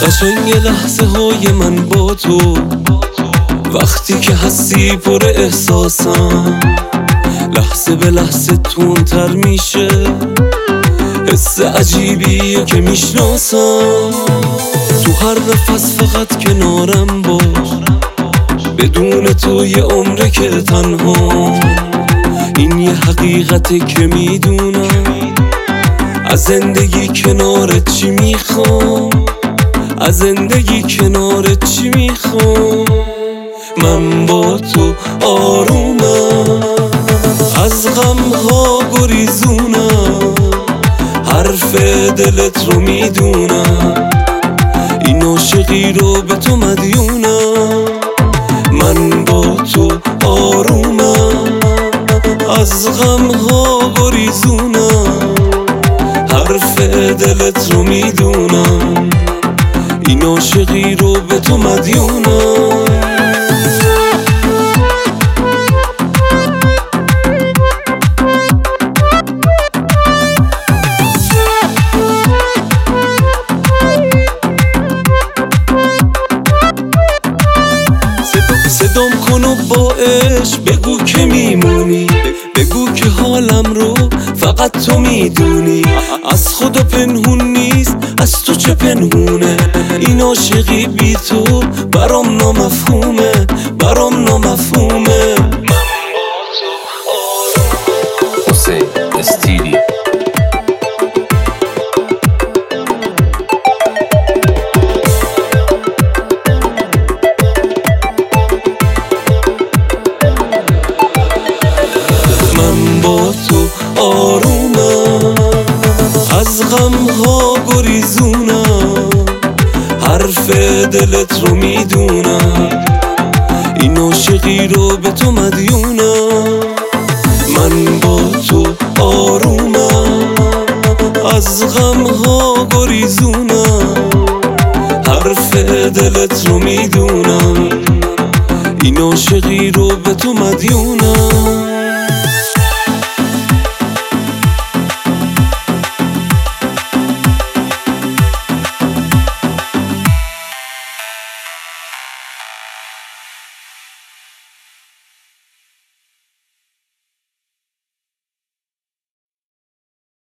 قشنگ لحظه های من با تو، وقتی که هستی پر احساسم، لحظه به لحظه تندتر میشه، حس عجیبیه که میشناسم. تو هر نفس فقط کنارم باش، بدون تو یه عمره که تنها. این یه حقیقته که میدونم، از زندگی کنارت چی میخوام، از زندگی کنارت چی میخوام. من با تو آرومم، از غمها گریزونم، حرف دلت رو میدونم، این عاشقی رو به تو مدیونم. من با تو آرومم، از غمها گریزونم، حرف دلت رو میدونم، این عاشقی رو به تو مدیونم. صدام کن و با عشق بگو که میمونی، بگو که حالم رو فقط تو میدونی. از خدا پنهون نیست، از تو چه پنهونه، این عاشقی بی تو برام نامفهومه، برام نامفهومه. حسین استیلی من با تو آرومم، از غمها گریزونم، حرف دلت رو میدونم، این عاشقی رو به تو مدیونم. من با تو آرومم، از غمها گریزونم، حرف دلت رو میدونم، این عاشقی رو به تو مدیونم.